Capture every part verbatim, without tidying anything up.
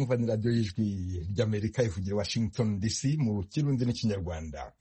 murumva ni radiyo y'ijwi ry'Amerika ivugira Washington D C mu Kirundi n'Ikinyarwanda.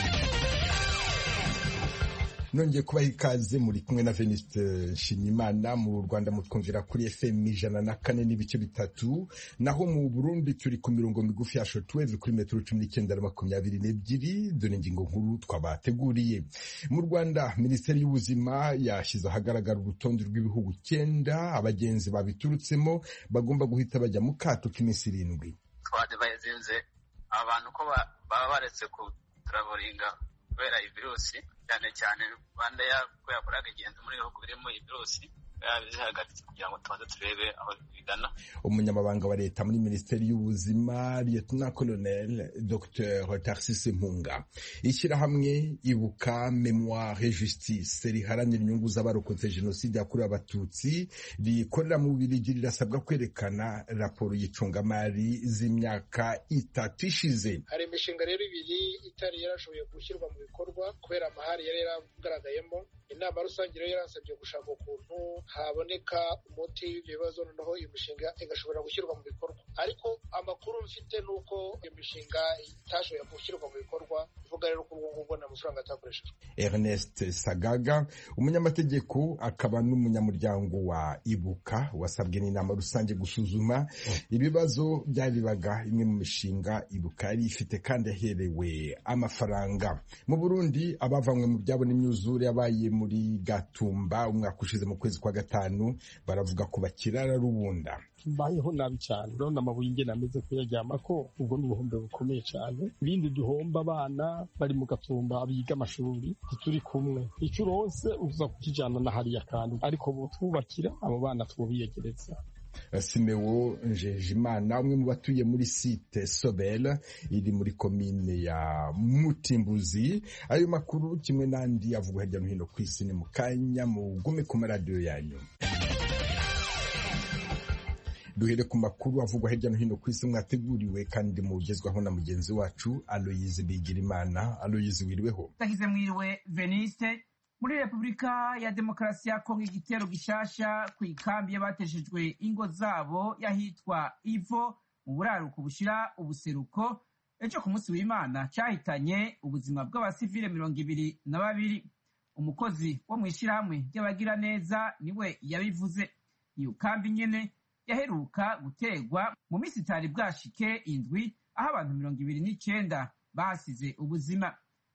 Nongeye kubaha ikaze, muri kumwe na Venuste Nshimiyimana. Mu Rwanda mutwumvira kuri F M ijana na kane n'ibice bitatu, naho mu Burundi turi ku mirongo migufi ya shortwave kuri metero cumi n'icyenda na makumyabiri n'ebyiri. Dore ingingo nkuru twabateguriye. Mu Rwanda Minisiteri y'Ubuzima yashyize ahagaragara urutonde rw'ibihugu cyenda abagenzi babiturutsemo bagomba guhita bajya mu kato k'iminsi irindwi. Twadebayezinze abantu ko baba baretse ku travelinga kubera iyi virusi, cyane cyane Rwanda yakoraga igenda muri bihugu birimo iyi virusi yabihagatse kugira ngo tubanze turebe aho bigana. Umunyamabanga wa leta muri Minisiteri y'Ubuzima Lieutenant Colonel Docteur Tarcisse Mpunga. Ishyirahamwe Ibuka Memoire et Justice riharanira inyungu z'abarokotse Jenoside yakorewe Abatutsi rikorera mu Bubiligi rirasabwa kwerekana raporo y'icungamari z'imyaka itatu ishize. Hari imishinga rero ibiri itari yarashoboye gushyirwa mu bikorwa kubera amahari yari yaragaragayemo. Inama rusange rero yaransabye gushaka ukuntu haboneka umuti w'ibyo bibazo, noneho iyo mishinga igashobora gushyirwa mu bikorwa. Ariko amakuru mfite nuko iyo mishinga itashoboye gushyirwa mu bikorwa, ivuga rero ko ubwo n'amafaranga atakoreshejwe. Ernest Sagaga, umunyamategeko akaba n'umunyamuryango wa Ibuka, wasabwe n'inama rusange gusuzuma ibibazo byabibaga imwe mu mishinga Ibuka yari ifite kandi yaherewe amafaranga. Mu Burundi abavanywe mu byabo n'imyuzure yabaye muri Gatumba umwaka ushize mu kwezi kwa gatanu baravuga ko bakirara rubunda. Mbayeho nabi cyane, urabona amabuye ingene ameze kuyaryama ko ubwo n'ubuhombe bukomeye cyane. Ibindi duhomba abana bari mu Gatumba abiga amashuri turi kumwe, icyo uronse uza kukijana na hariya kandi ariko bo twubakira abo bana twobiyegereza. Simeo Njejimana, umwe mu batuye muri site Sobel iri muri komine ya Mutimbuzi. Ayo makuru kimwe n'andi avugwa hirya no hino ku isi ni mu kanya, mugume ku maradiyo yanyu. Duhere ku makuru avugwa hirya no hino ku isi mwateguriwe kandi mugezwaho na mugenzi wacu Aloyize Bigirimana. Aloyize, wiriweho? Tagize mwiriwe Veniste. Muri Repubulika ya Demokarasi ya Kongo, igitero gishasha ku ikambi y'abateshejwe ingo zabo yahitwa Ivo mu buraruko bushira ubuseruko ejo ku munsi w'Imana cyahitanye ubuzima bw'abasivile mirongo ibiri na babiri. Umukozi wo mu ishyirahamwe ry'abagira neza niwe yabivuze. Iyo kambi nyene yaheruka gutegwa mu minsi itari bwashike indwi, aho abantu mirongo ibiri n'icyenda basize ubuzima.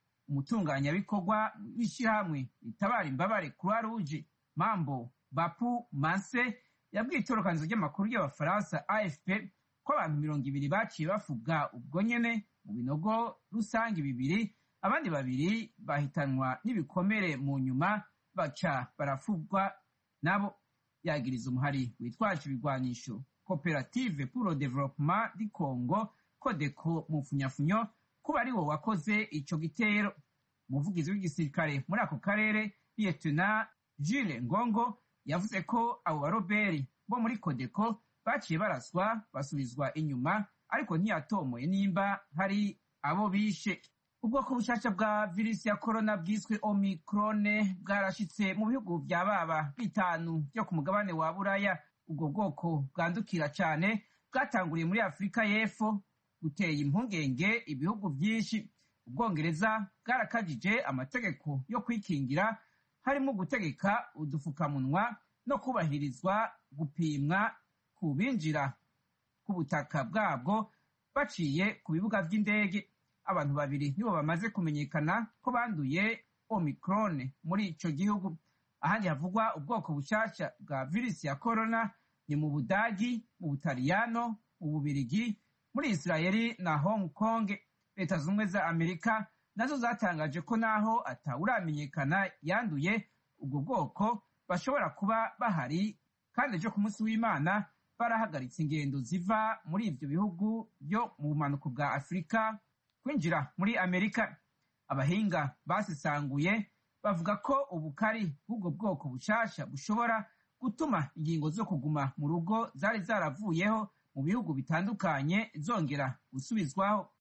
Umutunganyabikorwa w'ishyirahamwe ritabara imbabare Croix Rouge Mambo Bapu Manse yabwiye itorokanizo ry'amakuru y'Abafaransa A F P ko abantu mirongo ibiri baciye bafubwa ubwo nyene mu binogo rusange bibiri, abandi babiri bahitanwa n'ibikomere mu nyuma baca barafubwa nabo. Yagiriza umuhari witwaje ibigwanisho Coopérative pour le Développement du Congo Codeco mu funyafunyo kuba ari wo wakoze ico gitero. Umuvugizi w'igisirikare muri ako karere Lieutenant Jules Ngongo yavuze ko abo baroberi bo muri Codeco baciye baraswa basubizwa inyuma, ariko ntiyatomoye nimba hari abo bishe. Ubwoko bushasha bwa virusi ya corona bwiswe Omicron bwarashitse mu bihugu vya baba bitanu byo ku mugabane wa Buraya. Ubwo bwoko bwandukira cyane bwatanguriye muri Afrika y'Epfo, guteye impungenge ibihugu byinshi. Ubwongereza bwarakajije amategeko yo kwikingira, harimo gutegeka udufukamunwa no kubahirizwa gupimwa ku binjira ku butaka bwabwo baciye ku bibuga by'indege. Abantu babiri nibo bamaze kumenyekana ko banduye Omicron muri ico gihugu. Ahandi havugwa ubwoko bushasha bwa virusi ya corona ni mu Budagi, mu Butaliyano, mu Bubiligi, muri Israeli na Hong Kong. Leta zumwe za Amerika nazo zatangaje ko naho atawuramenyekana yanduye ubwo bwoko bashobora kuba bahari, kandi ejo ku munsi w'Imana barahagaritse ingendo ziva muri ivyo bihugu byo mu bumanuko bwa Afrika kwinjira muri Amerika. Abahinga basisanguye bavuga ko ubukari bw'ubwo bwoko bushasha bushobora gutuma ingingo zo kuguma mu rugo zari zaravuyeho mu bihugu bitandukanye zongera gusubizwaho.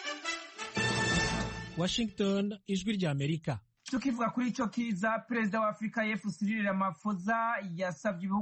Washington, ijwi rya Amerika. Tukivuga kuri ico kiza, perezida wa Afrika y'Epfo Cyril Ramaphosa yasabye ibihugu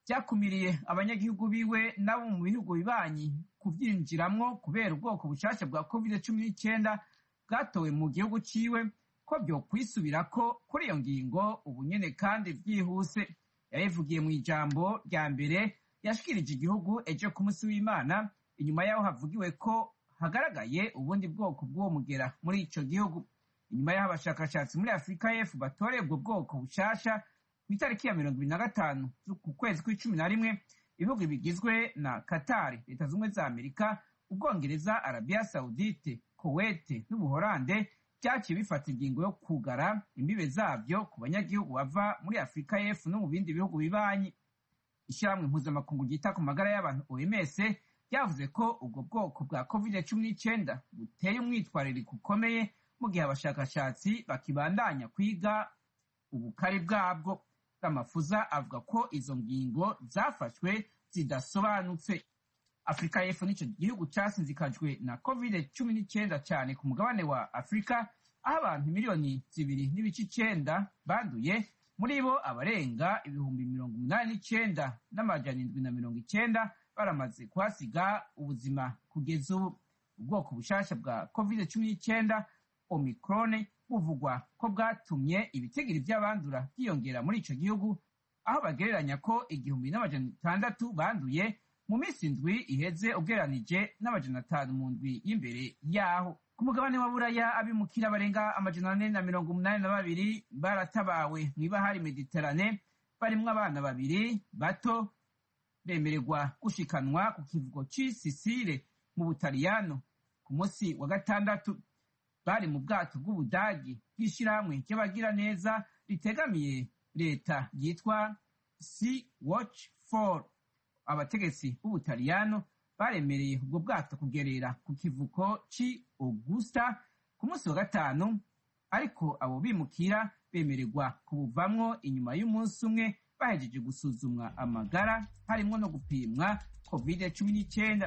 byakumiriye abanyagihugu biwe nabo mu bihugu bibanyi kuvyinjiramwo kubera ubwoko bushasha bwa covid cumi n'icyenda bwatowe mu gihugu ciwe ko byo kwisubirako kuri iyo ngingo ubu nyene kandi vyihuse. Yabivugiye mu ijambo rya mbere yashikirije igihugu ejo ku munsi w'Imana inyuma yaho havugiwe ko hagaragaye ubundi bwoko bw'uwo mugera muri ico gihugu. Inyuma y'aho abashakashatsi muri Afurika y'Epfo batoreye ubwo bwoko bushasha ku itariki ya mirongo ibiri na gatanu ku kwezi kw'icumi na rimwe, ibihugu bigizwe na Qatar, Leta Zunze za Amerika, Ubwongereza, Arabia Saudite, Kuwait n'Ubuholande byaciye bifata ingingo yo kugara imbibe zavyo ku banyagihugu bava muri Afurika y'Epfo no mu bindi bihugu bibanyi. Ishyirahamwe mpuzamakungu ryita ku magara y'abantu O M S ryavuze ko ubwo bwoko bwa covid cumi n'icyenda buteye umwitwarariko ukomeye mu gihe abashakashatsi bakibandanya kwiga ubukari bwabwo. Ramafuza avuga ko izo ngingo zafashwe zidasobanutse. Afurika y'Epfo nico gihugu casinzikajwe na covid cumi n'icyenda cyane ku mugabane wa Afurika, aho abantu miliyoni zibiri n'ibice icenda banduye, muri bo abarenga ibihumbi mirongo umunani n'icenda n'amajana indwi na mirongo icenda baramaze kuhasiga ubuzima kugeza ubu. Ubwoko bushasha bwa covid cumi n'icyenda Omicron buvugwa ko bwatumye ibitigiri by'abandura byiyongera muri ico gihugu, aho bagereranya ko igihumbi n'amajana atandatu banduye mu minsi indwi iheze ugereranije n'amajana atanu mu ndwi y'imbere yaho. Ku mugabane wa Buraya abimukira barenga amajana ane na mirongo umunani na babiri baratabawe mw'ibahari Mediterane, barimwo abana babiri bato bemererwa gushikanwa ku kivugo c'i Sicile mu Butaliyano ku munsi wa gatandatu. Bari mu bwato bw'Ubudagi bw'ishirahamwe ry'abagira neza ritegamiye leta ryitwa Sea Watch for. Abategetsi b'Ubutaliyano baremereye ubwo bwato kugerera ku kivuko c'i Augusta ku munsi wa gatanu, ariko abo bimukira bemererwa kubuvamwo inyuma y'umunsi umwe bahejeje gusuzumwa amagara harimwo no gupimwa covid cumi n'icyenda.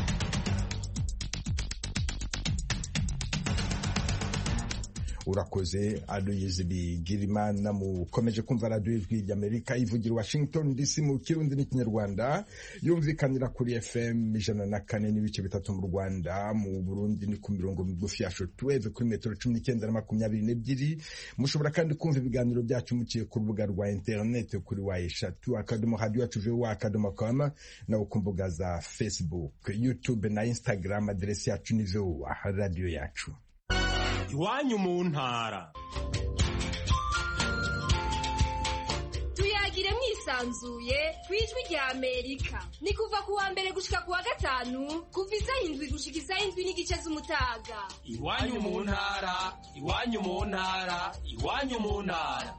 Urakoze Aloyizi Bigirimana. Mukomeje kumva radiyo ijwi ry'Amerika ivugira Washington D C mu Kirundi n'Ikinyarwanda, yumvikanira kuri F M ijana na kane n'ibice bitatu mu Rwanda. Mu Burundi ni ku mirongo migufi ya shortwave kuri metero cumi n'icyenda na makumyabiri n'ebyiri. Mushobora kandi kumva ibiganiro byacu muciye ku rubuga rwa internet kuri wa eshatu akadomo radio yacu voa akadomo com, na ku mbuga za Facebook, YouTube na Instagram. Aderesi yacu ni voa radio yacu. Iwanyu mu ntara. Tuyagire mwisanzuye kwijwi rya Amerika. Ni kuva ku wa mbere gushika ku wa gatanu kuva isaha indwi gushika isaha indwi n'igice z'umutaga. Iwanyu mu ntara, iwanyu mu ntara, iwanyu mu ntara.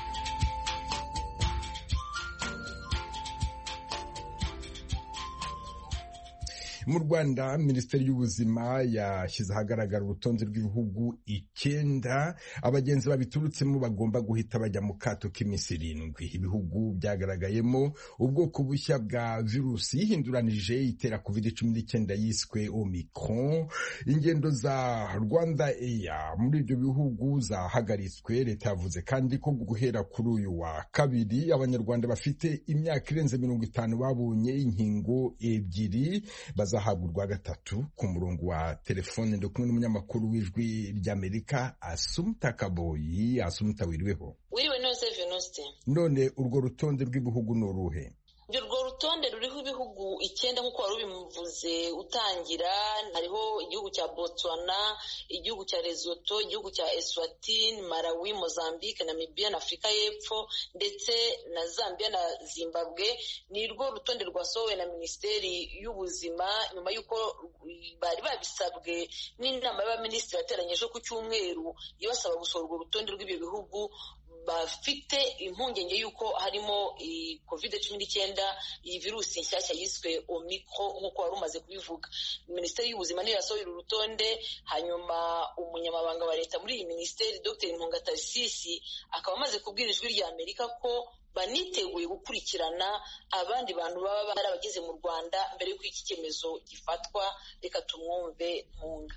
Mu Rwanda Minisiteri y'Ubuzima yashyize ahagaragara urutonde rw'ibihugu icyenda abagenzi babiturutsemo bagomba guhita bajya mu kato k'iminsi irindwi. Ibihugu byagaragayemo ubwoko bushya bwa virusi yihinduranije itera covid cumi n'icyenda yiswe Omicron. Ingendo za Rwanda Air muri ibyo bihugu zahagaritswe. Leta yavuze kandi ko guhera kuri uyu wa kabiri abanyarwanda bafite imyaka irenze mirongo itanu babonye inkingo ebyiri bazahabwa urwa gatatu. Ku murongo wa telefone ndi kumwe n'umunyamakuru w'ijwi ry'Amerika Asumta Kaboyi. Asumta, wiriweho? Wiriwe nose Venuste. None urwo rutonde rw'ibihugu ni uruhe? Urwo rutonde ruriho ibihugu icyenda nk'uko wari ubimuvuze utangira. Hariho igihugu cya Botswana, igihugu cya Lesotho, igihugu cya Eswatini, Malawi, Mozambique, Namibia na Afurika y'Epfo ndetse na Zambia na Zimbabwe. Ni rwo rutonde rwasohowe na Minisiteri y'Ubuzima nyuma y'uko bari babisabwe n'inama y'abaminisitiri yateranyije ku cyumweru ibasaba gusohora urwo rutonde rw'ibyo bihugu bafite impungenge y'uko harimo covid cumi n'icyenda, iyi virusi nshyashya yiswe Omicron nk'uko wari umaze kubivuga. Minisiteri y'Ubuzima niyo yasohoye uru rutonde, hanyuma umunyamabanga wa leta muri iyi minisiteri Dr Mpunga Tarsisi akaba amaze kubwira ijwi rya Amerika ko baniteguye gukurikirana abandi bantu baba barabageze mu Rwanda mbere y'uko iki cyemezo gifatwa. Reka tumwumve Mpunga.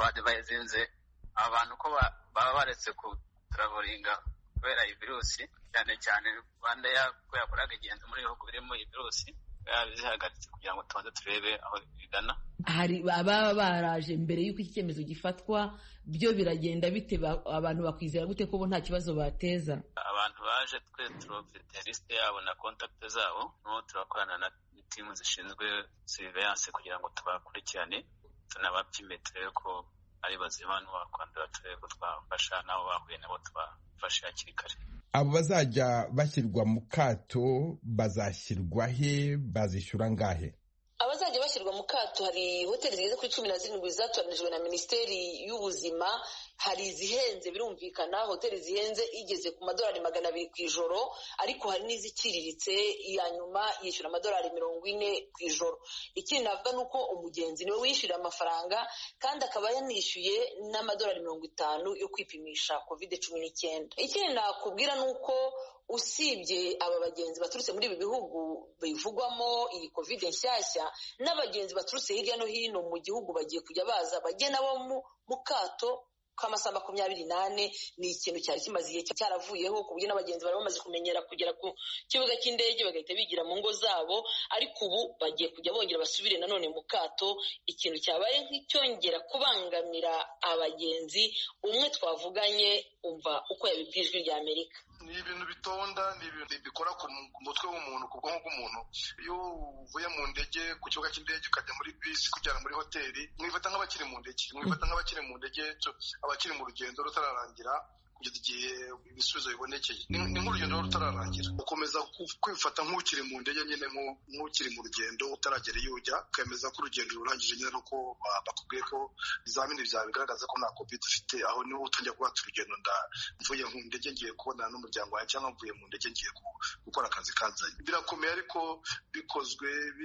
Twadivayizinze abantu ko baba baretse ku travelinga kubera iyi virusi, cyane cyane rwanda ko yakoraga igenda muri bihugu birimo iyi virusi zihagaritse kugira ngo tubanze turebe aho bigana. Hari ababa baraje mbere y'uko iki cyemezo gifatwa, byo biragenda bite? Abantu bakwizera gute ko bo nta kibazo bateza? Abantu baje twe turofite liste yabo na contact zabo, no turakorana na timu zishinzwe surveillance kugira ngo tubakurikirane tunabapime turebe ko ari bazima n'uwakwandura, turebe ko twafasha nabo bahuye nabo tubafashe hakiri kare. Abo bazajya bashyirwa mu kato bazashyirwa he, bazishyura ngahe? Abazajya bashyirwa mu kato, hari hoteli zigeze kuri cumi na zirindwi zatoranijwe na Minisiteri y'Ubuzima. Hari izihenze birumvikana, hoteli zihenze igeze ku madolari magana abiri ku ijoro, ariko hari n'iziciriritse iya nyuma yishyura amadolari mirongo ine ku ijoro. Ikindi navuga ni uko umugenzi niwe wishyura amafaranga kandi akaba yanishyuye n'amadolari mirongo itanu yo kwipimisha covid cumi n'icyenda. Ikindi nakubwira ni uko usibye aba bagenzi baturutse muri ibi bihugu bivugwamo iyi covid nshyashya, n'abagenzi baturutse hirya no hino mu gihugu bagiye kujya baza bajye nabo mu kato k'amasaha makumyabiri n'ane. Ni ikintu cyari kimaze igihe cyaravuyeho ku buryo n'abagenzi bari bamaze kumenyera kugera ku kibuga cy'indege bagahita bigira mu ngo zabo, ariko ubu bagiye kujya bongera basubire nanone mu kato. Ikintu cyabaye nk'icyongera kubangamira abagenzi. Umwe twavuganye umva uko yabibwiye Ijwi rya Amerika. Ni ibintu bitonda, ni ibintu bikora ku mutwe w'umuntu, ku bwonko bw'umuntu. Iyo uvuye mu ndege ku kibuga cy'indege ukajya muri bisi kujyana muri hoteli, mwifata nk'abakiri mu ndege mwifata nk'abakiri mu ndege abakiri mu rugendo rutararangira kugeza igihe ibisubizo bibonekeye. Ni nk'urugendo rutararangira, ukomeza kwifata nk'ukiri mu ndege nyine, nk'ukiri mu rugendo utaragera iyo ujya, ukemeza ko urugendo rurangije nyine, nuko bakubwiye ko ibizamini byawe bigaragaza ko nta covid ufite. Aho niho utangira kuba urugendo, mvuye mu ndege ngiye kubonana n'umuryango wawe, cyangwa mvuye mu ndege ngiye gukora akazi kanzanye. Birakomeye ariko bikozwe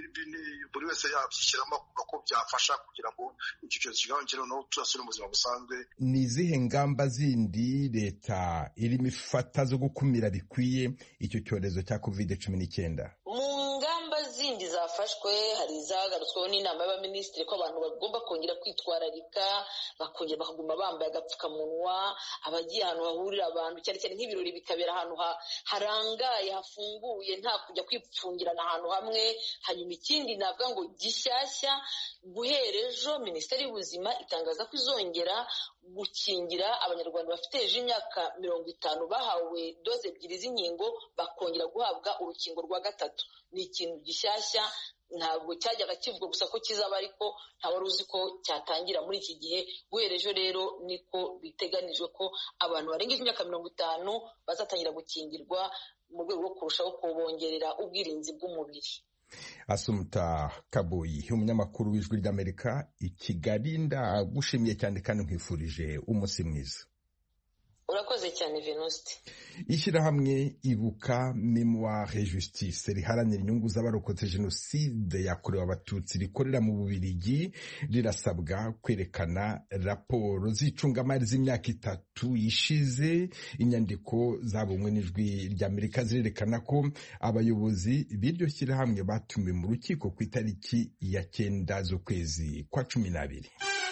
buri wese yabyishyiramo ko byafasha kugira ngo icyo cyorezo kigabanuke, noneho turasubire mu buzima busanzwe. Ni izihe ngamba zindi leta irimo ifata zo gukumira bikwiye icyo cyorezo cya covid cumi n'icyenda? Mu ngamba zindi zafashwe hari izagarutsweho n'inama y'abaminisitiri ko abantu bagomba kongera kwitwararika, bakongera bakaguma bambaye agapfukamunwa, abagiye ahantu hahurira abantu cyane cyane nk'ibirori bikabera ahantu harangaye hafunguye, nta kujya kwipfungirana ahantu hamwe. Hanyuma ikindi navuga ngo gishyashya, guhera ejo Minisiteri y'Ubuzima itangaza ko izongera gukingira abanyarwanda bafite hejuru y'imyaka mirongo itanu bahawe doze ebyiri z'inkingo, bakongera guhabwa urukingo rwa gatatu. Ni ikintu gishyashya, ntabwo cyajyaga kivugwa gusa ko kizaba, ariko ntawari uzi ko cyatangira muri iki gihe. Guhera ejo rero niko biteganijwe ko abantu barengeje imyaka mirongo itanu bazatangira gukingirwa mu rwego rwo kurushaho kubongerera ubwirinzi bw'umubiri. Asumta Kaboyi, umunyamakuru w'Ijwi ry'Amerika i Kigali, ndagushimiye cyane kandi nkwifurije umunsi mwiza. Urakoze cyane Venuste. Ishyirahamwe Ibuka Memoire et Justice riharanira inyungu z'abarokotse jenoside yakorewe abatutsi rikorera mu Bubiligi rirasabwa kwerekana raporo z'icungamari z'imyaka itatu ishize. Inyandiko zabumwe n'Ijwi ry'Amerika zirerekana ko abayobozi b'iryo shyirahamwe batumiwe mu rukiko ku itariki ya cyenda z'ukwezi kwa cumi n'abiri.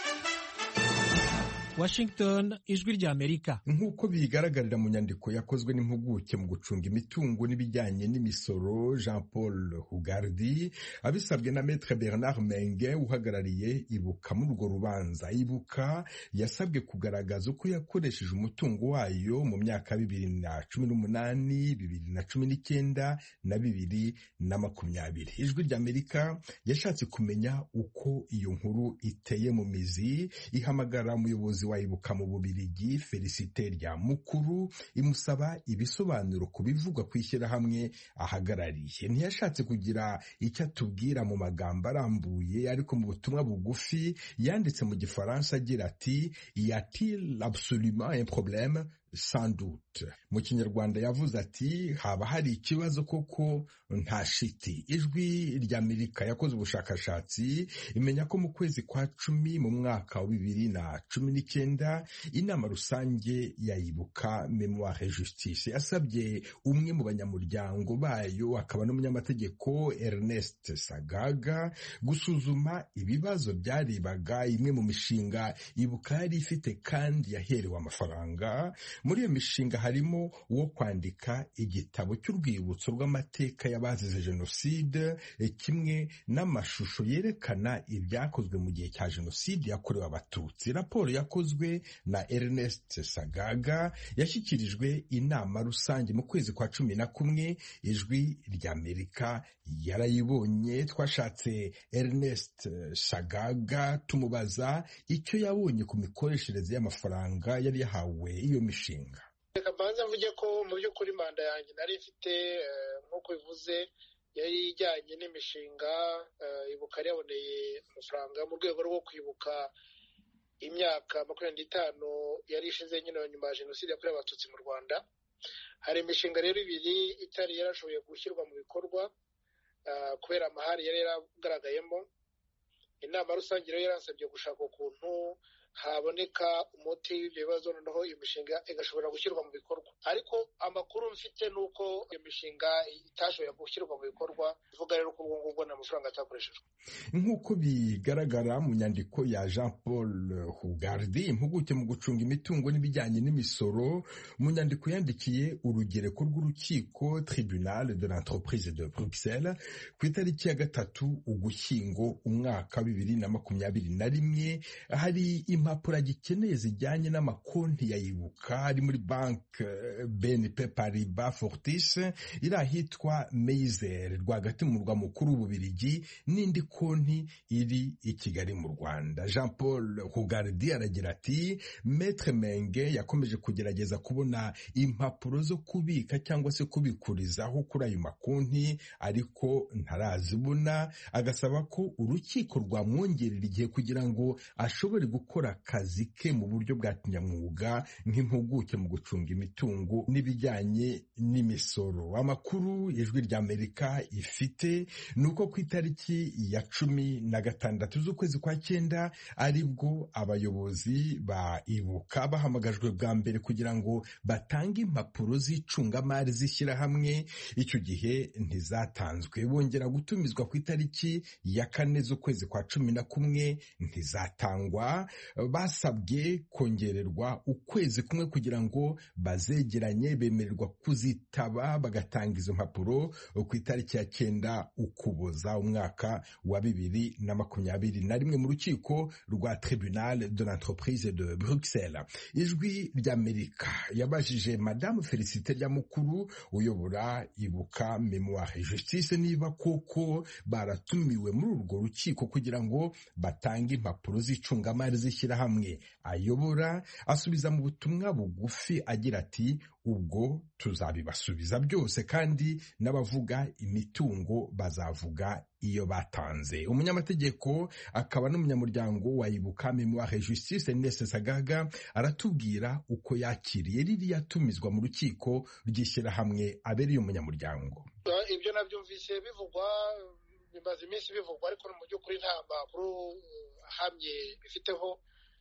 Washington, Ijwi ry'Amerika. Nk'uko bigaragarira mu nyandiko yakozwe n'impuguke mu gucunga imitungo n'ibijyanye n'imisoro Jean Paul Hugardi, abisabwe na Maître Bernard Menge uhagarariye Ibuka muri urwo rubanza. Ibuka yasabwe kugaragaza uko yakoresheje umutungo wayo mu myaka bibiri na cumi n'umunani, bibiri na cumi n'icyenda na bibiri na makumyabiri. Ijwi ry'Amerika yashatse kumenya uko iyo nkuru iteye mu mizi, ihamagara umuyobozi wa Ibuka mu Bubiligi Felicite Ryamukuru imusaba ibisobanuro ku bivugwa ku ishyirahamwe ahagarariye. Ntiyashatse kugira icyo atubwira mu magambo arambuye, ariko mu butumwa bugufi yanditse mu Gifaransa agira ati y a-t-il absolument un problème? Sans doute. Mu Kinyarwanda yavuze ati haba hari ikibazo koko nta shiti. Ijwi ry'Amerika yakoze ubushakashatsi imenya ko mu kwezi kwa cumi mu mwaka wa bibiri na cumi n'icyenda inama rusange ya Ibuka Memoire et Justice yasabye umwe mu banyamuryango bayo akaba n'umunyamategeko Ernest Sagaga gusuzuma ibibazo byaribaga imwe mu mishinga Ibuka yari ifite kandi yaherewe amafaranga muri iyo mishinga harimo uwo kwandika igitabo cy'urwibutso rw'amateka y'abazize jenoside kimwe n'amashusho yerekana ibyakozwe mu gihe cya jenoside yakorewe abatutsi. Raporo yakozwe na Ernest Sagaga yashyikirijwe inama rusange mu kwezi kwa cumi na kumwe. Ijwi ry'Amerika yarayibonye. Twashatse Ernest Sagaga tumubaza icyo yabonye ku mikoreshereze y'amafaranga yari yahawe iyo mishinga. Reka mbanza mvuge ko mu by'ukuri manda yanjye nari ifite nk'uko bivuze yari ijyanye n'imishinga ibuka yaboneye amafaranga mu rwego rwo kwibuka imyaka makumyabiri n'itanu yari ishize nyine nyuma ya jenoside yakorewe abatutsi mu Rwanda. Hari imishinga rero ibiri itari yarashoboye gushyirwa mu bikorwa kubera amahari yari yaragaragayemo. Inama rusange rero yaransabye gushaka ukuntu haboneka umuti w'ibyo bibazo, noneho iyo mishinga igashobora gushyirwa mu bikorwa. Ariko amakuru mfite ni uko iyo mishinga itashoboye gushyirwa mu bikorwa, bivuga rero ko ubwo ngubwo nta mafaranga atakoreshejwe. Nk'uko bigaragara mu nyandiko ya Jean Paul Hugardi, impuguke mu gucunga imitungo n'ibijyanye n'imisoro, mu nyandiko yandikiye urugereko rw'urukiko Tribunal de l'Entreprise de Bruxelles ku itariki ya gatatu Ugushyingo umwaka wa bibiri na makumyabiri na rimwe, hari impapuro agikeneye zijyanye n'amakonti ya Ibuka ari muri banki B N P Paribas Fortis iri ahitwa Meiser rwagati mu murwa mukuru w'Ububiligi, n'indi konti iri i Kigali mu Rwanda. Jean Paul Hugardi aragira ati Maître Menge yakomeje kugerageza kubona impapuro zo kubika cyangwa se kubikurizaho kuri ayo makonti, ariko ntarazibona, agasaba ko urukiko rwamwongerera igihe kugira ngo ashobore gukora akazi ke mu buryo bwa kinyamwuga nk'impuguke mu gucunga imitungo n'ibijyanye n'imisoro. Amakuru Ijwi ry'Amerika ifite ni uko ku itariki ya cumi na gatandatu z'ukwezi kwa cyenda aribwo abayobozi ba Ibuka bahamagajwe bwa mbere kugira ngo batange impapuro z'icungamari z'ishyirahamwe. Icyo gihe ntizatanzwe, bongera gutumizwa ku itariki ya kane z'ukwezi kwa cumi na kumwe, ntizatangwa. Basabwe kongererwa ukwezi kumwe kugira ngo bazegeranye, bemererwa kuzitaba bagatanga izo mpapuro ku itariki ya cyenda Ukuboza umwaka wa bibiri na makumyabiri na rimwe mu rukiko rwa Tribunal de l'Entreprise de Bruxelles. Ijwi ry'Amerika yabajije Madame Félicité Lyamukuru uyobora Ibuka Mémoire et Justice niba koko baratumiwe muri urwo rukiko kugira ngo batange impapuro z'icungamari z'ishyirahamwe ayobora. Asubiza mu butumwa bugufi agira ati ubwo tuzabibasubiza byose, kandi n'abavuga imitungo bazavuga iyo batanze. Umunyamategeko akaba n'umunyamuryango wa Ibuka Mémoire et Justice Ernest Sagaga aratubwira uko yakiriye ririya tumizwa mu rukiko ry'ishyirahamwe abereye umunyamuryango. Ibyo nabyumvise bivugwa, bimaze iminsi bivugwa, ariko mu by'ukuri nta makuru ahamye bifiteho,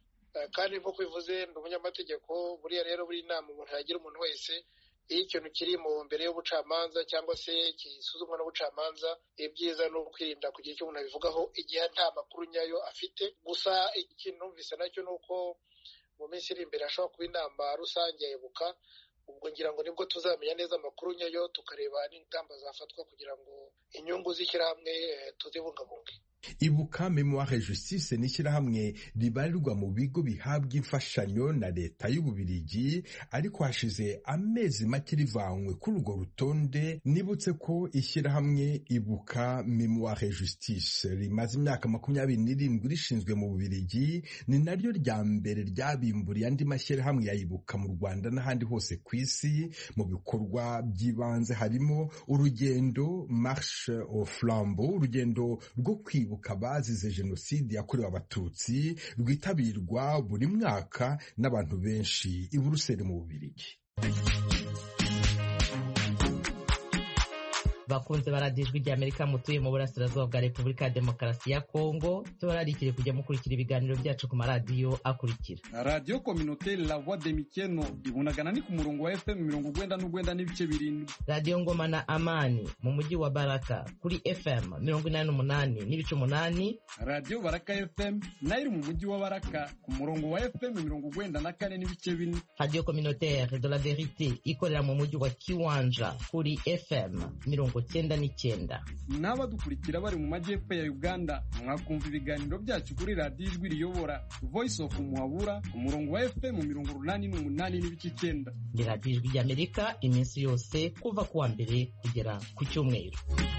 kandi nk'uko bivuze ndi umunyamategeko. Buriya rero buri nama umuntu yagira umuntu wese, iyo ikintu kiri mu mbere y'ubucamanza cyangwa se kisuzumwa n'ubucamanza, ibyiza ni ukwirinda kugira icyo umuntu abivugaho igihe nta makuru nyayo afite. Gusa ikintu numvise nacyo ni uko mu minsi iri imbere hashobora kuba inama rusange ya Ibuka. Ubwo ngira ngo nibwo tuzamenya neza amakuru nyayo, tukareba n'ingamba zafatwa kugira ngo inyungu z'ishyirahamwe tuzibungabunge. Ibuka Mémoire et Justice ni ishyirahamwe ribarirwa mu bigo bihabwa imfashanyo na leta y'Ububiligi, ariko hashize amezi make rivanywe kuri urwo rutonde. Nibutse ko ishyirahamwe Ibuka Mémoire et Justice rimaze imyaka makumyabiri n'irindwi rishinzwe mu Bubiligi, ni naryo rya mbere ryabimburiye andi mashyirahamwe ya Ibuka mu Rwanda n'ahandi hose ku isi. Mu bikorwa by'ibanze harimo urugendo Marche au Flambeau, urugendo rwo kwibuka abazize jenoside yakorewe abatutsi, rwitabirwa buri mwaka n'abantu benshi i Buruseli mu Bubiligi. bakunze baradiyo ijwi ry'Amerika mutuye mu burasirazuba bwa Repubulika ya Demokarasi ya Kongo tubararikire kujya mukurikira ibiganiro byacu ku maradiyo akurikira: Radio Communautaire La Voix de Mikeno ibunagana ni ku murongo wa F M mirongo ugwenda n'ugwenda n'ibice birindwi. Radio Ngoma na Amani mu mujyi wa Baraka kuri F M mirongo inani n'umunani n'ibice umunani. Radio Baraka F M nayo iri mu mujyi wa Baraka ku murongo wa F M mirongo ugwenda na kane n'ibice bine. Radio Communautaire de la Verite ikorera mu mujyi wa Kiwanja kuri F M mirongo cyenda n'icyenda. N'abadukurikira bari mu majyepfo ya Uganda mwakumva ibiganiro byacu kuri Radio Ijwi Riyobora Voice of Muhabura ku murongo wa F M mirongo urunani n'umunani n'ibice icyenda. Ni Radio Ijwi ry'Amerika iminsi yose kuva kuwa mbere kugera ku cyumweru.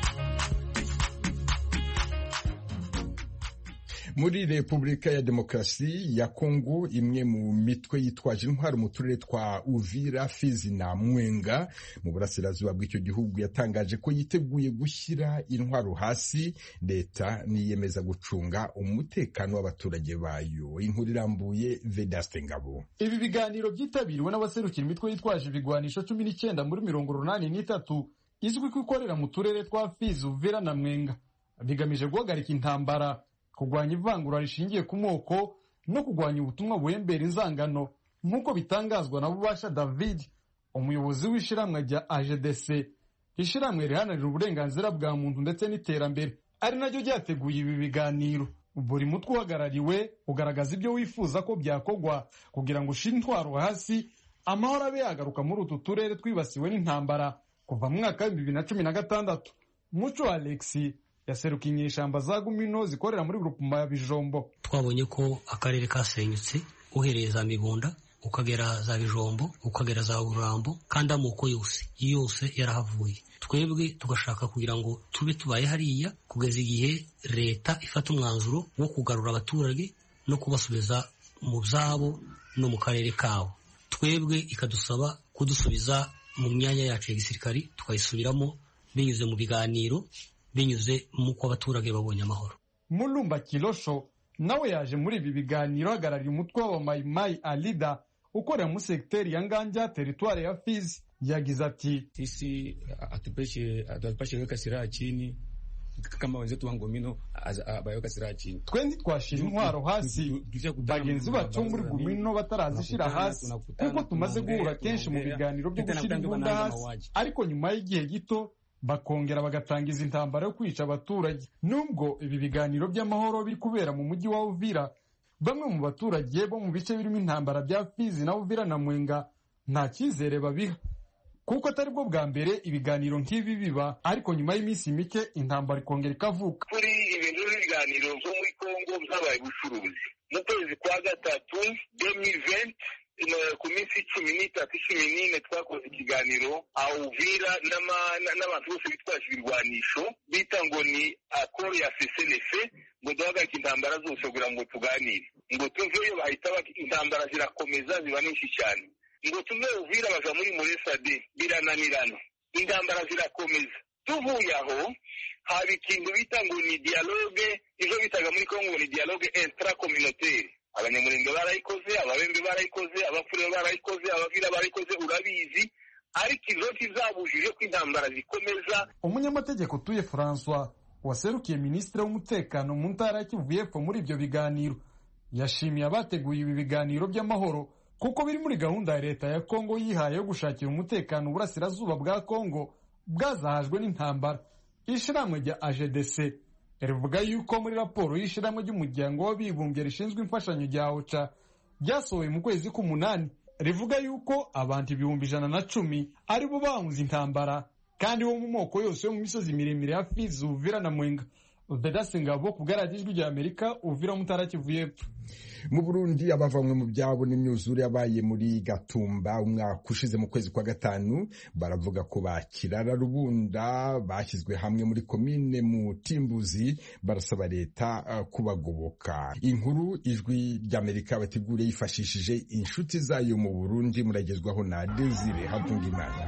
Muri Repubulika ya Demokarasi ya Kongo, imwe mu mitwe yitwaje intwaro mu turere twa Uvira, Fizi na Mwenga mu burasirazuba bw'icyo gihugu yatangaje ko yiteguye gushyira intwaro hasi. Leta niyemeza gucunga umutekano w'abaturage bayo. Inkuru irambuye Vedaste Ngabo. Ibi biganiro byitabiriwe n'abaserukira imitwe yitwaje ibigwanisho cumi n'icyenda muri mirongo urunani n'itatu izwi ko ikorera mu turere twa Fizi, Uvira na Mwenga, bigamije guhagarika intambara, kurwanya ivangura rishingiye ku moko no kurwanya ubutumwa buhembera inzangano, nk'uko bitangazwa na Bubasha David, umuyobozi w'ishiramwe rya A G D C, ishiramwe riharanira uburenganzira bwa muntu ndetse n'iterambere, ari naryo ryateguye ibi biganiro. Buri mutwe uhagarariwe ugaragaza ibyo wifuza ko byakogwa kugira ngo ushire intwaro hasi, amahoro abe yagaruka muri utu turere twibasiwe n'intambara kuva mu mwaka wa bibiri na cumi na gatandatu. Muco Alexi yaseruka inyeshamba za Gumino zikorera muri grupuma ya Bijombo. Twabonye ko akarere kasenyutse uhereye za Mibunda ukagera za Bijombo ukagera za Burambo, kandi amoko yose yose yarahavuye. Twebwe tugashaka kugira ngo tube tubaye hariya kugeza igihe leta ifata umwanzuro wo kugarura abaturage no kubasubiza mu byabo no mu karere kabo. Twebwe ikadusaba kudusubiza mu myanya yacu ya gisirikari tukayisubiramo binyuze mu biganiro, binyuze muko abaturage babonye amahoro. Mulumba Kilosho nawe yaje muri ibi biganiro ahagarariye umutwe wa Mai Mai Alida ukorera mu sekteri ya Nganja teritwari ya Fizi. Yagize ati, sisi atupeshe atupeshe weka silaha chini kama wenzetu wa Ngomino abayeka silaha chini. Twendi twashira intwaro hasi, bagenzi bacu muri Gumino batarazishira hasi, kuko tumaze guhura kenshi mu biganiro byo gushira imbunda hasi, ariko nyuma y'igihe gito bakongera bagatangiza intambara yo kwica abaturage. Nubwo ibi biganiro by'amahoro biri kubera mu mujyi wa Uvira, bamwe mu baturage bo mu bice birimo intambara bya Fizi na Uvira na Mwenga nta cyizere babiha, kuko atari bwo bwa mbere ibiganiro nk'ibi biba, ariko nyuma y'iminsi mike intambara ikongera ikavuka. Kuri ibintu by'ibiganiro byo muri Kongo byabaye bucuruzi mu kwezi kwa gatatu twenty twenty, ku minsi cumi n'itatu cumi n'ine twakoze ikiganiro Uvira n'abantu bose bitwaje ibirwanisho bita ngo ni akoro ya C C L F, ngo duhagarike intambara zose kugira ngo tuganire, ngo tuveyo bahita intambara zirakomeza ziba nyinshi cyane, ngo tuve Uvira baja muri Muresade birananirana, intambara zirakomeza. Tuvuye aho haba ikintu bita ngo ni dialogue, ivyo bitaga muri Kongo ni dialogue intracommunautaire. Abanyamurenge barayikoze, ababembe barayikoze, abapfure barayikoze, abavira barayikoze, urabizi, ariko izo kizabujije ko intambara zikomeza. Umunyamategeko Tuye François waserukiye ministre w'umutekano mu ntara ya Kivu y'Epfo muri ibyo biganiro yashimiye abateguye ibi biganiro by'amahoro kuko biri muri gahunda ya leta ya Kongo yihaye yo gushakira umutekano uburasirazuba bwa Kongo bwazahajwe n'intambara. Ishiramwe rya A G D C rivuga yuko muri raporo y'ishiramwe ry'umuryango w'abibumbye rishinzwe imfashanyo rya O C A ryasohoye mu kwezi k'umunani, rivuga yuko abantu ibihumbi ijana na cumi ari bo bahunze intambara, kandi bo mu moko yose yo mu misozi miremire ya Fizi, Uvira na Mwenga. Vedaste Ngabo ku bw'Radiyo Ijwi ry'Amerika, Uvira mu ntara ya Kivu y'Epfo. Mu Burundi abavanywe mu byabo n'imyuzure yabaye muri Gatumba umwaka ushize mu kwezi kwa gatanu baravuga ko bakirara Rubunda bashyizwe hamwe muri komine mu Timbuzi, barasaba leta uh, kubagoboka. Inkuru Ijwi ry'Amerika bateguriye yifashishije inshuti zayo mu Burundi, muragezwaho na Desire Hatungimana.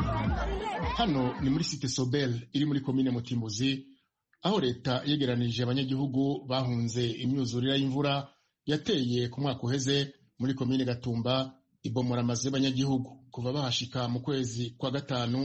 Hano ni muri Cité Sobel iri muri komine mu Timbuzi, aho leta yegeranije abanyagihugu bahunze imyuzurira y'imvura yateye ku mwaka uheze muri komine Gatumba, ibomora amazu y'abanyagihugu. Kuva bahashika mu kwezi kwa gatanu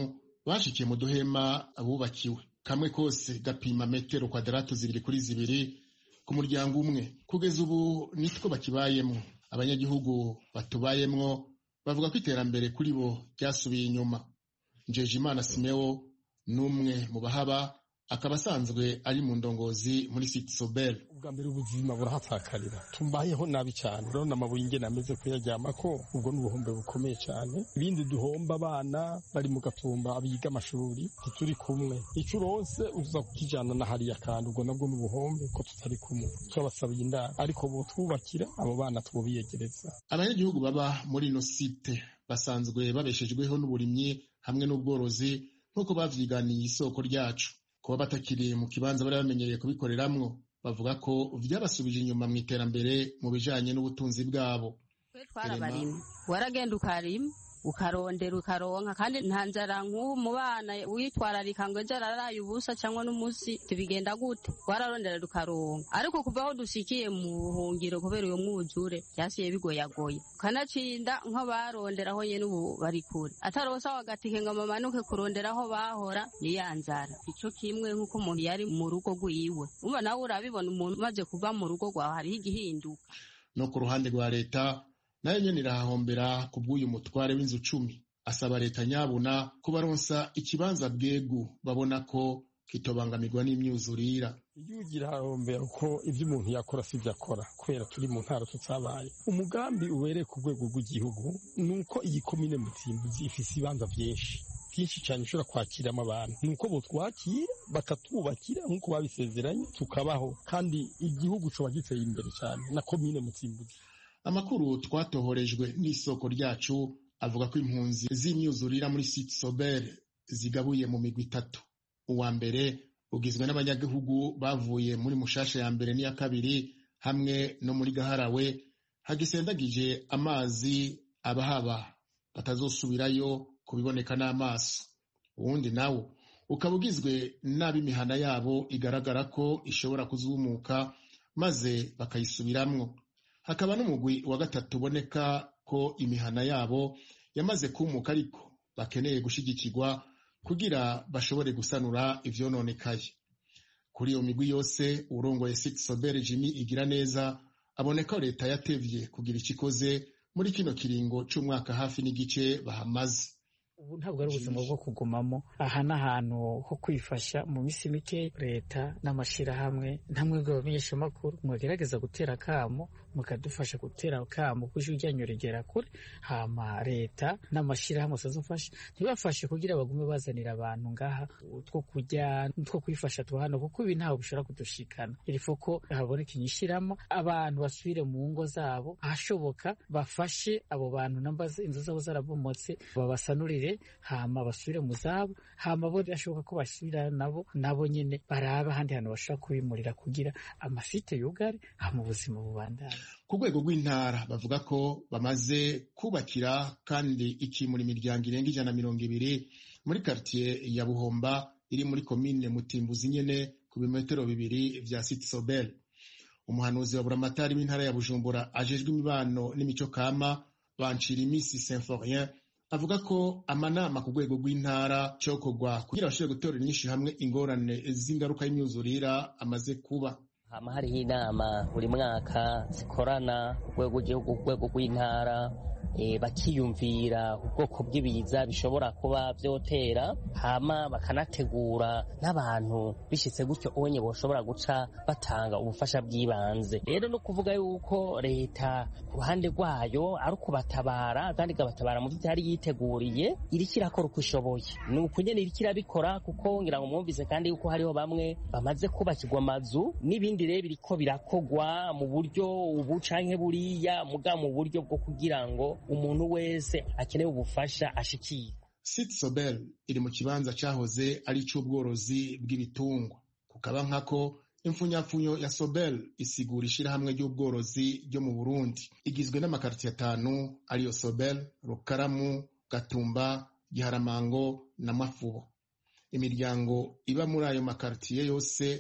bashikiye mu duhema bubakiwe, kamwe kose gapima metero kwadaratu zibiri kuri zibiri ku muryango umwe. Kugeza ubu nitwo bakibayemwo. Abanyagihugu batubayemwo bavuga ko iterambere kuri bo ryasubiye inyuma. Njejimana Simeo n'umwe mu bahaba, akaba asanzwe ari mu ndongozi muri Cité Sobel. Ubwa mbere ubuzima burahatsakarira, tumbayeho nabi cyane, urabona amabuye ingene ameze kuyaryamako, ubwo ni ubuhombe bukomeye cyane. Ibindi duhomba abana bari mu gatumba abiga amashuri turi kumwe, icyo uronse uza kukijana na hariya kandi ubwo nabwo ni ubuhombe ko tutari kumwe. Turabasabiye indaro ariko bo twubakira abo bana tubiyegereza. Abanyagihugu baba muri ino site basanzwe babeshejweho n'uburimyi hamwe n'ubworozi nk'uko bavyiganiye isoko ryacu. Kuba batakiri mu kibanza bari bamenyereye kubikoreramwo, bavuga ko vyabasubije inyuma mu iterambere mu bijanye n'ubutunzi bwabo. Twarabarima, waragenda ukarima ukarondera ukaronka, kandi nta nzara nk'ubu mu bana witwararika ngo ejo araraye ubusa cyangwa n'umunsi tubigenda gute, wararondera ukaronka. Ariko kuva aho dushikiye mu buhungiro kubera uyo mwuzure byasiye bigoyagoye, kanacinda nk'abarondera aho nyene ubu bari kure, atarosa wagatike ngo mamanuke kurondera aho bahora ni ya nzara. Ico kimwe nk'uko umuntu yari mu rugo rwiwe, umva nawe urabibona umuntu umaze kuva mu rugo rwawe hariho igihinduka. No ku ruhande rwa leta nayo nyene irahahombera ku bw'uyu mutware w'inzu cumi, asaba leta nyabuna kubaronsa ikibanza bwegu babona ko kitobangamirwa n'imyuzurira. Iyo ugira hahombera uko ivyo umuntu yakora sivyo akora, kubera turi mu ntara tutabaye. Umugambi ubereye ku rwego rw'igihugu nuko iyi komine Mutimbuzi ifise ibanza vyinshi byinshi cyane ishobora kwakiramo abantu, nuko bo twakira bakatwubakira nk'uko babisezeranye tukabaho, kandi igihugu coba giteye imbere cyane na komine Mutimbuzi. Amakuru twatohorejwe n'isoko ryacu avuga ko impunzi z'imyuzurira muri Cité Sobel zigabuye mu migwi itatu. Uwa mbere ugizwe n'abanyagihugu bavuye muri Mushasha ya mbere n'iya kabiri hamwe no muri Gaharawe, hagisendagije amazi abahaba batazosubirayo kubiboneka n'amaso. Uwundi nawo ukaba ugizwe n'ab'imihana yabo igaragara ko ishobora kuzumuka maze bakayisubiramwo. Hakaba n'umugwi wa gatatu uboneka ko imihana yabo yamaze kumuka ariko bakeneye gushigikirwa kugira bashobore gusanura ivyononekaye. Kuri iyo migwi yose urongoye Cité Sobel Jimmy Igiraneza aboneka leta yatevye kugira ikikoze muri kino kiringo c'umwaka hafi n'igice bahamaze. Ubu ntabwo ari ubuzima bwo kugumamo, aha n'ahantu ho kwifasha. Mu misi mike leta n'amashirahamwe namwe bw'abamenyesha makuru mugerageza gutera kamo, mukadufasha gutera kamo kujya ujyanyo regera kure, hama leta n'amashirahamwe azofasha ntibafashe kugira bagume bazanira abantu ngaha two kujya two kwifasha tuhano, kuko ibi ntaho bishobora kudushikana. Irifo ko haboneka inyishiramo abantu basubire mu ngo zabo, ahashoboka bafashe abo bantu nambaze inzu zabo zarabomotse babasanurire, hama basubire mu zabo, hama bo birashoboka ko basubira nabo nabo nyene baraba handi hantu bashobora kubimurira kugira amasite yugare, hama ubuzima bubandana. Ku rwego rw'intara bavuga ko bamaze kubakira kandi ikimura imiryango irenga ijana mirongo ibiri muri quartier ya Buhomba iri muri komine Mutimbuzi nyene ku bimetero bibiri vya Cité Sobel. Umuhanuzi wa buramatari w'intara ya Bujumbura ajejwe imibano n'imico kama Bancirimisi Symphorien avuga ko amanama ku rwego rw'intara cokogwa kugira bashobore gutorera inyishu hamwe ingorane z'ingaruka y'imyuzurira amaze kuba. Hama hariho inama buri mwaka zikorana ku rwego rw'igihugu, ku rwego rw'intara, e, bakiyumvira ubwoko bw'ibiza bishobora kuba vyotera, hama bakanategura n'abantu bishitse gutyo onye boshobora guca batanga ubufasha bw'ibanze. Rero no kuvuga yuko leta ku ruhande rwayo ari ukubatabara kandi igabatabara mu vyari yiteguriye, iriko irakora uko ishoboye. Ni uko nyene iriko irabikora, kuko ngira ngo mwumvise kandi yuko hariho bamwe bamaze kubakirwa amazu n'ibindi rero biriko birakogwa mu buryo ubu canke buriya, muga mu buryo bwo kugira ngo umuntu wese akeneye ubufasha ashikira. Cité Sobel iri mu kibanza cahoze ari c'ubworozi bw'ibitungwa, kukaba nkako imfunyapfunyo ya Sobel isigura ishirahamwe ry'ubworozi ryo mu Burundi. Igizwe n'amakartier atanu ariyo Sobel, Rukaramu, Gatumba, Giharamango na Mafubo. Imiryango iba muri ayo makartier yose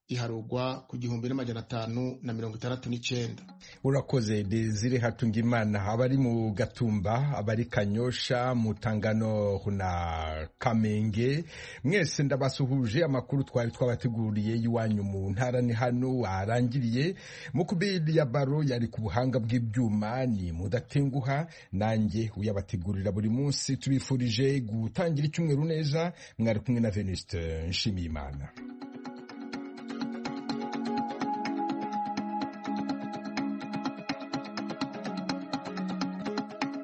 iharugwa ku gihumbi n'amajana atanu na mirongo itandatu n'icenda. Urakoze Desire Hatungimana. Abari mu Gatumba, abari Kanyosha, Mutangano na Kamenge, mwese ndabasuhuje. Amakuru twari twabateguriye iwanyu mu ntara ni hano arangiriye. Mukubiri ya baro yari ku buhanga bw'ibyuma, ni Mudatenguha, nanjye uyabategurira buri munsi. Tubifurije gutangira icyumweru neza. Mwari kumwe na Venuste Nshimiyimana.